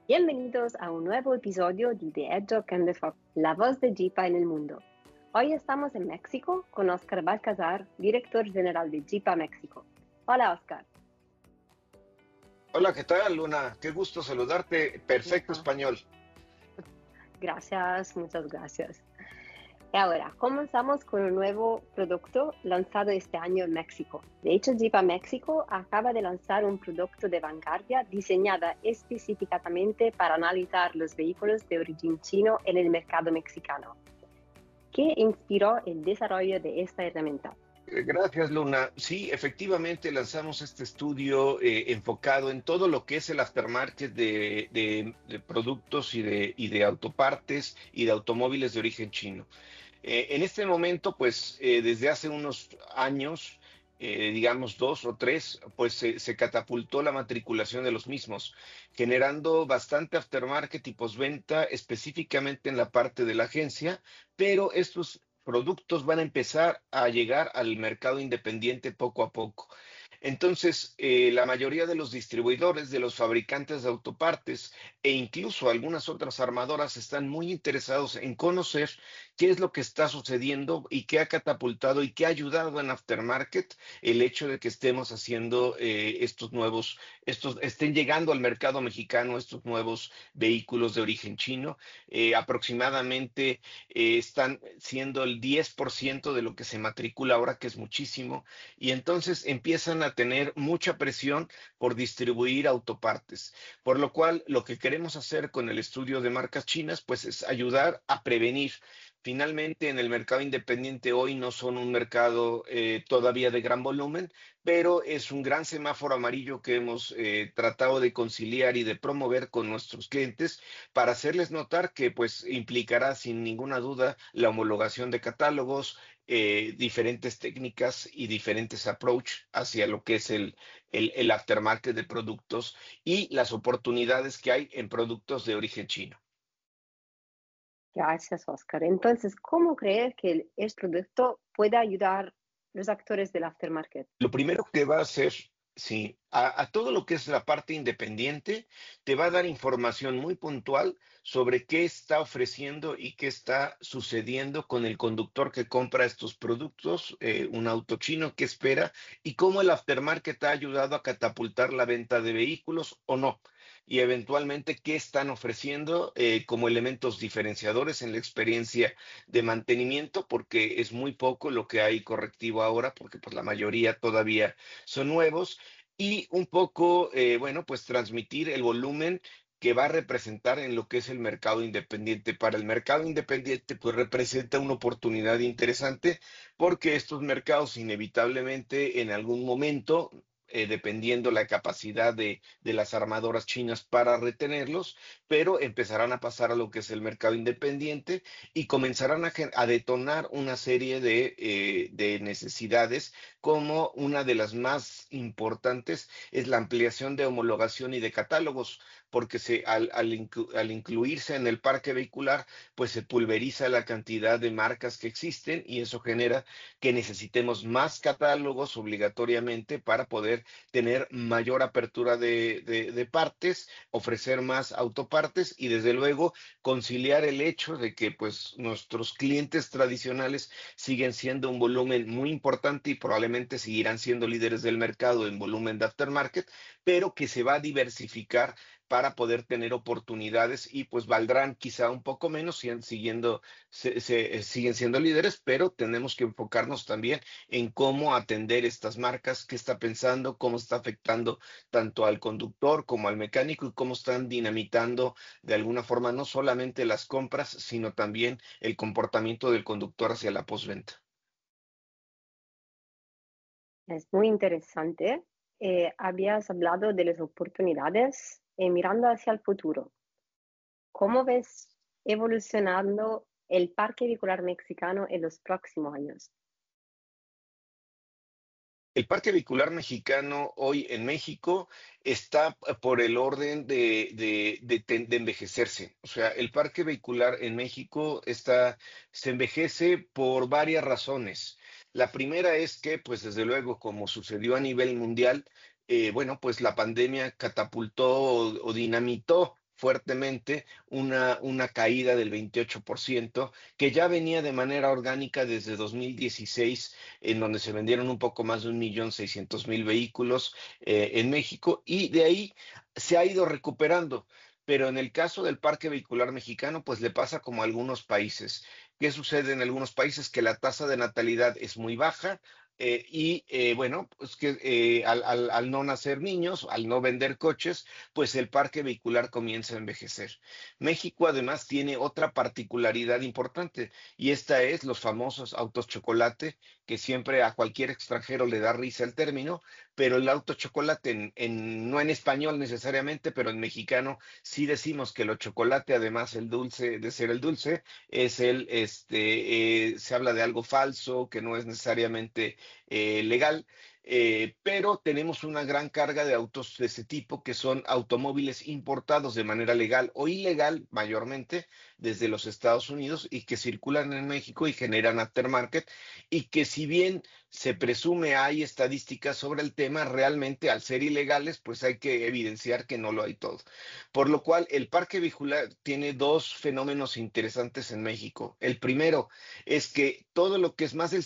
Bienvenidos a un nuevo episodio de The Edge of Candefoc, la voz de Jeepa en el mundo. Hoy estamos en México con Oscar Balcazar, director general de Jeepa México. Hola, Oscar. Hola, ¿qué tal, Luna? Qué gusto saludarte. Perfecto Ajá. español. Gracias, muchas gracias. Y ahora, comenzamos con un nuevo producto lanzado este año en México. De hecho, Jeepa México acaba de lanzar un producto de vanguardia diseñada específicamente para analizar los vehículos de origen chino en el mercado mexicano. ¿Qué inspiró el desarrollo de esta herramienta? Gracias, Luna. Sí, efectivamente lanzamos este estudio enfocado en todo lo que es el aftermarket de productos y de autopartes y de automóviles de origen chino. En este momento, pues desde hace unos años, digamos 2 o 3, pues se catapultó la matriculación de los mismos, generando bastante aftermarket y postventa específicamente en la parte de la agencia, pero estos productos van a empezar a llegar al mercado independiente poco a poco. Entonces, la mayoría de los distribuidores, de los fabricantes de autopartes e incluso algunas otras armadoras están muy interesados en conocer qué es lo que está sucediendo y qué ha catapultado y qué ha ayudado en aftermarket el hecho de que estemos haciendo estén llegando al mercado mexicano estos nuevos vehículos de origen chino. Aproximadamente están siendo el 10% de lo que se matricula ahora, que es muchísimo, y entonces empiezan a tener mucha presión por distribuir autopartes, por lo cual lo que queremos hacer con el estudio de marcas chinas, pues es ayudar a prevenir. Finalmente, en el mercado independiente hoy no son un mercado todavía de gran volumen, pero es un gran semáforo amarillo que hemos tratado de conciliar y de promover con nuestros clientes para hacerles notar que pues implicará sin ninguna duda la homologación de catálogos, diferentes técnicas y diferentes approach hacia lo que es el aftermarket de productos y las oportunidades que hay en productos de origen chino. Gracias, Oscar. Entonces, ¿cómo crees que este producto puede ayudar a los actores del aftermarket? Lo primero que va a hacer, sí, a todo lo que es la parte independiente, te va a dar información muy puntual sobre qué está ofreciendo y qué está sucediendo con el conductor que compra estos productos, un auto chino que espera y cómo el aftermarket ha ayudado a catapultar la venta de vehículos o no. Y eventualmente qué están ofreciendo como elementos diferenciadores en la experiencia de mantenimiento, porque es muy poco lo que hay correctivo ahora, porque pues la mayoría todavía son nuevos, y un poco, bueno, pues transmitir el volumen que va a representar en lo que es el mercado independiente. Para el mercado independiente, pues representa una oportunidad interesante porque estos mercados inevitablemente en algún momento, dependiendo la capacidad de las armadoras chinas para retenerlos, pero empezarán a pasar a lo que es el mercado independiente y comenzarán a detonar una serie de necesidades, como una de las más importantes es la ampliación de homologación y de catálogos, porque al incluirse en el parque vehicular, pues se pulveriza la cantidad de marcas que existen y eso genera que necesitemos más catálogos obligatoriamente para poder tener mayor apertura de partes, ofrecer más autopartes y desde luego conciliar el hecho de que pues nuestros clientes tradicionales siguen siendo un volumen muy importante y probablemente seguirán siendo líderes del mercado en volumen de aftermarket, pero que se va a diversificar para poder tener oportunidades y pues valdrán quizá un poco menos, siguen siendo líderes, pero tenemos que enfocarnos también en cómo atender estas marcas, qué está pensando, cómo está afectando tanto al conductor como al mecánico y cómo están dinamitando de alguna forma no solamente las compras, sino también el comportamiento del conductor hacia la postventa. Es muy interesante. Habías hablado de las oportunidades mirando hacia el futuro. ¿Cómo ves evolucionando el parque vehicular mexicano en los próximos años? El parque vehicular mexicano hoy en México está por el orden de envejecerse. O sea, el parque vehicular en México se envejece por varias razones. La primera es que, pues desde luego, como sucedió a nivel mundial, bueno, pues la pandemia catapultó o dinamitó fuertemente una caída del 28%, que ya venía de manera orgánica desde 2016, en donde se vendieron un poco más de 1.600.000 vehículos en México, y de ahí se ha ido recuperando. Pero en el caso del parque vehicular mexicano, pues le pasa como a algunos países. ¿Qué sucede en algunos países? Que la tasa de natalidad es muy baja, bueno, pues que al no nacer niños, al no vender coches, pues el parque vehicular comienza a envejecer. México además tiene otra particularidad importante, y esta es los famosos autos chocolate, que siempre a cualquier extranjero le da risa el término, pero el auto chocolate, no en español necesariamente, pero en mexicano sí decimos que lo chocolate, además el dulce, de ser el dulce, es se habla de algo falso, que no es necesariamente legal, pero tenemos una gran carga de autos de ese tipo, que son automóviles importados de manera legal o ilegal, mayormente desde los Estados Unidos, y que circulan en México y generan aftermarket, y que si bien se presume hay estadísticas sobre el tema, realmente al ser ilegales, pues hay que evidenciar que no lo hay todo. Por lo cual, el parque vehicular tiene dos fenómenos interesantes en México. El primero es que todo lo que es más del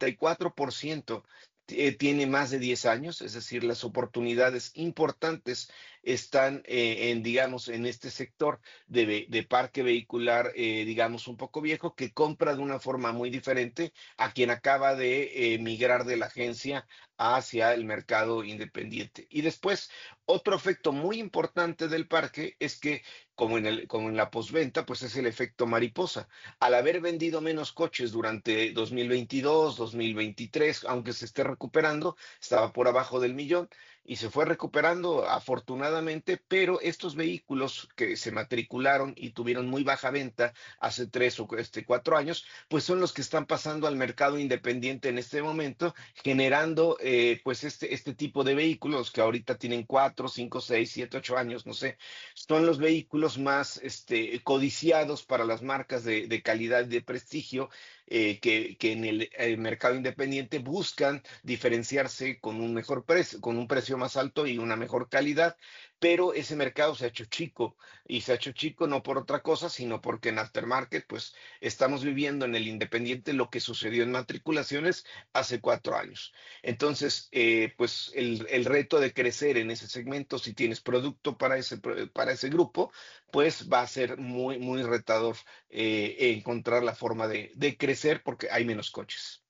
54% tiene más de 10 años, es decir, las oportunidades importantes están digamos, en este sector de parque vehicular, digamos, un poco viejo, que compra de una forma muy diferente a quien acaba de migrar de la agencia hacia el mercado independiente. Y después, otro efecto muy importante del parque es que, como en la postventa, pues es el efecto mariposa. Al haber vendido menos coches durante 2022, 2023, aunque se esté recuperando, estaba por abajo del millón y se fue recuperando afortunadamente, pero estos vehículos que se matricularon y tuvieron muy baja venta hace 3 o 4 años, pues son los que están pasando al mercado independiente en este momento, generando pues este tipo de vehículos que ahorita tienen 4, 5, 6, 7, 8 años, no sé, son los vehículos más codiciados para las marcas de calidad y de prestigio, que en el mercado independiente buscan diferenciarse con un mejor precio, con un precio más alto y una mejor calidad, pero ese mercado se ha hecho chico, y se ha hecho chico no por otra cosa, sino porque en aftermarket, pues estamos viviendo en el independiente lo que sucedió en matriculaciones hace 4 años. Entonces, pues el reto de crecer en ese segmento, si tienes producto para ese grupo, pues va a ser muy, muy retador encontrar la forma de crecer, porque hay menos coches.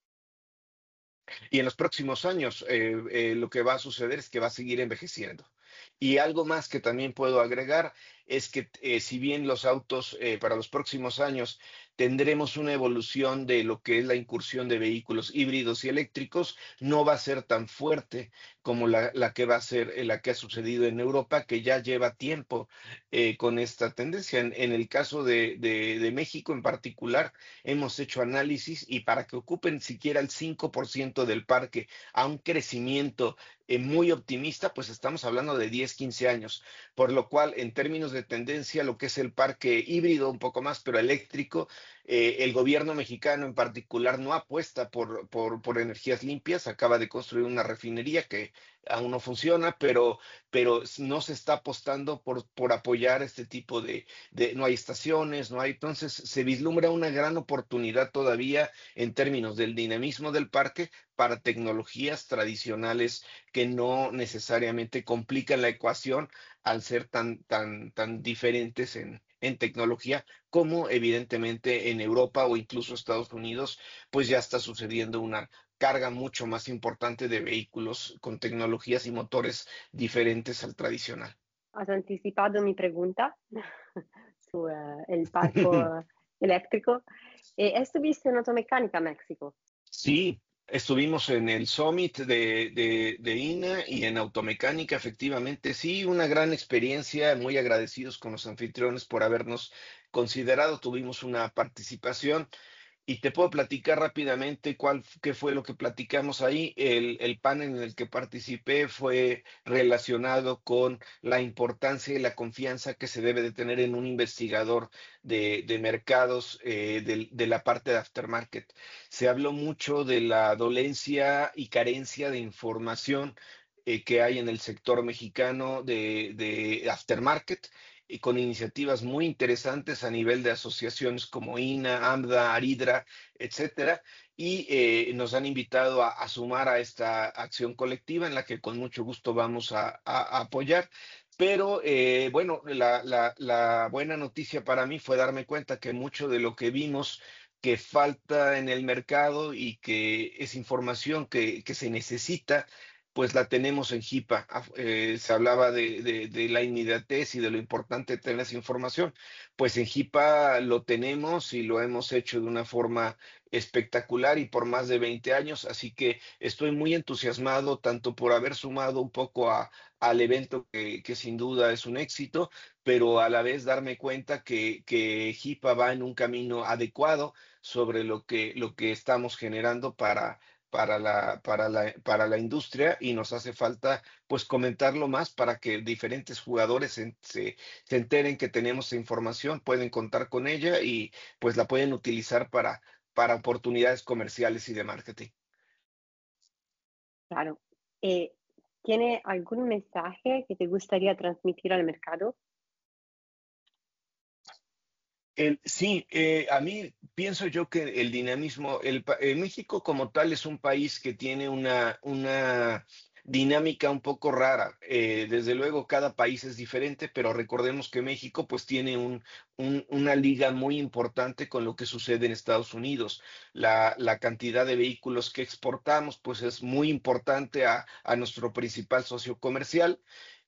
Y en los próximos años, lo que va a suceder es que va a seguir envejeciendo. Y algo más que también puedo agregar es que, si bien los autos, para los próximos años tendremos una evolución de lo que es la incursión de vehículos híbridos y eléctricos, no va a ser tan fuerte como la que va a ser, la que ha sucedido en Europa, que ya lleva tiempo con esta tendencia. En el caso de México en particular, hemos hecho análisis, y para que ocupen siquiera el 5% del parque a un crecimiento muy optimista, pues estamos hablando de 10, 15 años, por lo cual en términos de tendencia, lo que es el parque híbrido un poco más, pero eléctrico, el gobierno mexicano en particular no apuesta por energías limpias, acaba de construir una refinería que aún no funciona, pero no se está apostando por apoyar este tipo no hay estaciones, no hay, entonces se vislumbra una gran oportunidad todavía en términos del dinamismo del parque para tecnologías tradicionales que no necesariamente complican la ecuación al ser tan diferentes en tecnología, como evidentemente en Europa o incluso Estados Unidos, pues ya está sucediendo una carga mucho más importante de vehículos con tecnologías y motores diferentes al tradicional. Has anticipado mi pregunta su el parco eléctrico. ¿Estuviste en Automecánica México? Sí, estuvimos en el Summit de INA y en Automecánica, efectivamente. Sí, una gran experiencia, muy agradecidos con los anfitriones por habernos considerado. Tuvimos una participación. Y te puedo platicar rápidamente qué fue lo que platicamos ahí. El panel en el que participé fue relacionado con la importancia y la confianza que se debe de tener en un investigador de mercados, de la parte de aftermarket. Se habló mucho de la dolencia y carencia de información que hay en el sector mexicano de aftermarket, y con iniciativas muy interesantes a nivel de asociaciones como INA, AMDA, ARIDRA, etcétera, y nos han invitado a sumar a esta acción colectiva en la que con mucho gusto vamos a apoyar. Pero bueno, la buena noticia para mí fue darme cuenta que mucho de lo que vimos que falta en el mercado y que es información que se necesita, pues la tenemos en JIPA. Se hablaba de la inmediatez y de lo importante de tener esa información. Pues en JIPA lo tenemos y lo hemos hecho de una forma espectacular y por más de 20 años, así que estoy muy entusiasmado tanto por haber sumado un poco al evento que sin duda es un éxito, pero a la vez darme cuenta que JIPA va en un camino adecuado sobre lo que estamos generando para la industria y nos hace falta pues comentarlo más para que diferentes jugadores se enteren que tenemos esa información, pueden contar con ella y pues la pueden utilizar para oportunidades comerciales y de marketing. Claro. Eh, ¿Tiene algún mensaje que te gustaría transmitir al mercado? Sí, a mí pienso yo que el dinamismo, México como tal es un país que tiene una dinámica un poco rara. Desde luego cada país es diferente, pero recordemos que México pues tiene una liga muy importante con lo que sucede en Estados Unidos. La cantidad de vehículos que exportamos pues es muy importante a nuestro principal socio comercial.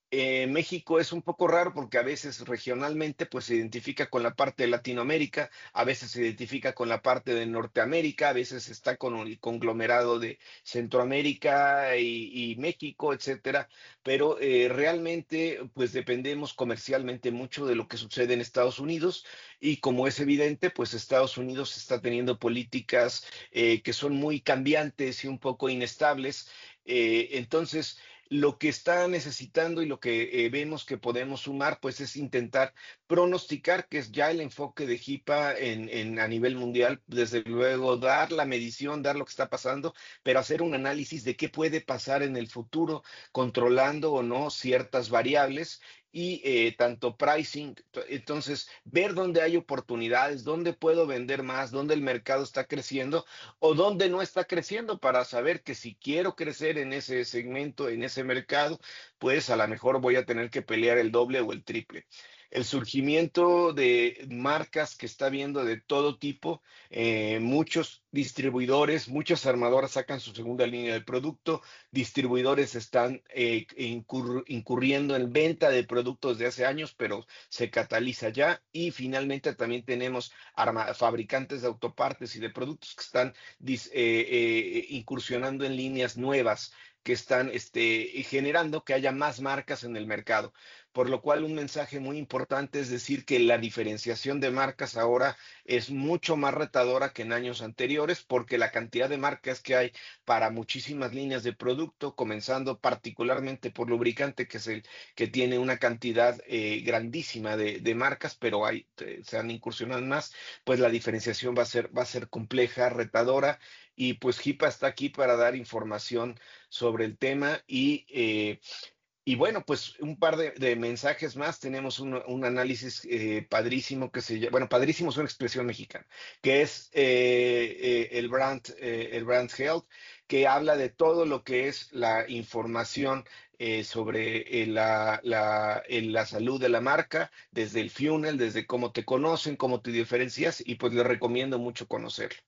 México es un poco raro porque a veces regionalmente pues se identifica con la parte de Latinoamérica, a veces se identifica con la parte de Norteamérica, a veces está con el conglomerado de Centroamérica y México, etcétera, pero realmente pues dependemos comercialmente mucho de lo que sucede en Estados Unidos y como es evidente pues Estados Unidos está teniendo políticas que son muy cambiantes y un poco inestables. Entonces, lo que está necesitando y lo que vemos que podemos sumar, pues es intentar pronosticar, que es ya el enfoque de JIPA a nivel mundial, desde luego dar la medición, dar lo que está pasando, pero hacer un análisis de qué puede pasar en el futuro, controlando o no ciertas variables y tanto pricing, entonces ver dónde hay oportunidades, dónde puedo vender más, dónde el mercado está creciendo o dónde no está creciendo para saber que si quiero crecer en ese segmento, en ese mercado, pues a lo mejor voy a tener que pelear el doble o el triple. El surgimiento de marcas que está viendo de todo tipo, muchos distribuidores, muchas armadoras sacan su segunda línea de producto, distribuidores están incurriendo en venta de productos de hace años, pero se cataliza ya y finalmente también tenemos fabricantes de autopartes y de productos que están incursionando en líneas nuevas que están generando que haya más marcas en el mercado. Por lo cual un mensaje muy importante es decir que la diferenciación de marcas ahora es mucho más retadora que en años anteriores porque la cantidad de marcas que hay para muchísimas líneas de producto, comenzando particularmente por lubricante, que es el que tiene una cantidad grandísima de marcas, pero se han incursionado en más, pues la diferenciación va a ser compleja, retadora, y pues JIPA está aquí para dar información sobre el tema y bueno, pues un par de mensajes más. Tenemos un análisis padrísimo que se llama, bueno, padrísimo es una expresión mexicana, que es el brand Health, que habla de todo lo que es la información sobre la salud de la marca, desde el funnel, desde cómo te conocen, cómo te diferencias, y pues les recomiendo mucho conocerlo.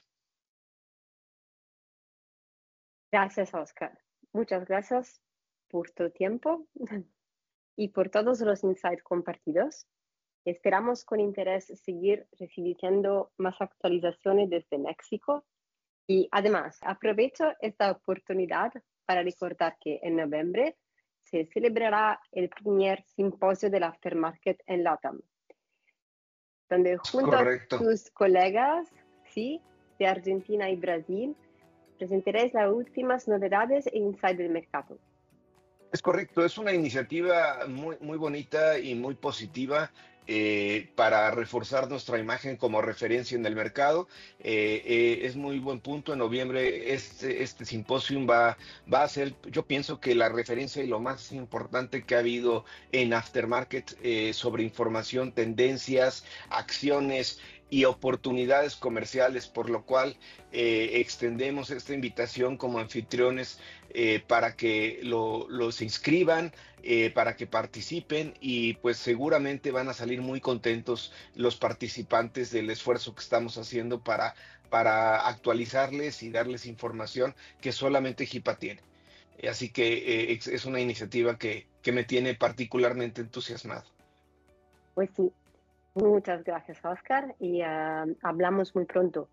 Gracias, Oscar. Muchas gracias por tu tiempo y por todos los insights compartidos. Esperamos con interés seguir recibiendo más actualizaciones desde México y además aprovecho esta oportunidad para recordar que en noviembre se celebrará el primer simposio del aftermarket en LATAM, donde Es junto a correcto. tus colegas, sí, de Argentina y Brasil, presentaréis las últimas novedades e insights del mercado. Es correcto, es una iniciativa muy bonita y muy positiva para reforzar nuestra imagen como referencia en el mercado. Es muy buen punto. En noviembre este simposium va a ser, yo pienso que la referencia y lo más importante que ha habido en Aftermarket sobre información, tendencias, acciones y oportunidades comerciales, por lo cual extendemos esta invitación como anfitriones para que los inscriban, para que participen y pues seguramente van a salir muy contentos los participantes del esfuerzo que estamos haciendo para actualizarles y darles información que solamente HIPAA tiene. Así que es una iniciativa que me tiene particularmente entusiasmado. Pues sí, muchas gracias, Oscar, y hablamos muy pronto.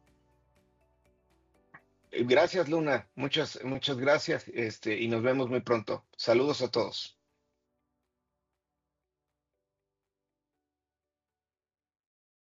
Gracias, Luna. Muchas gracias, y nos vemos muy pronto. Saludos a todos.